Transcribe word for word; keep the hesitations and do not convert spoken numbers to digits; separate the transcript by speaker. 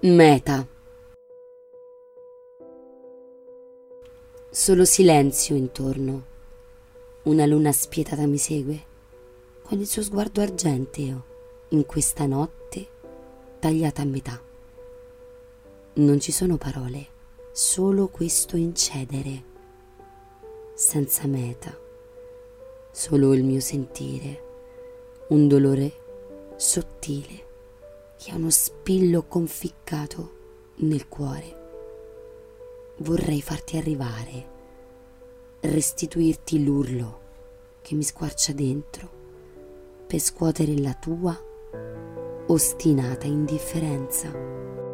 Speaker 1: Meta. Solo silenzio intorno. Una luna spietata mi segue con il suo sguardo argenteo in questa notte tagliata a metà. Non ci sono parole, solo questo incedere, senza meta, solo il mio sentire, un dolore sottile che ha uno spillo conficcato nel cuore. Vorrei farti arrivare, restituirti l'urlo che mi squarcia dentro per scuotere la tua ostinata indifferenza.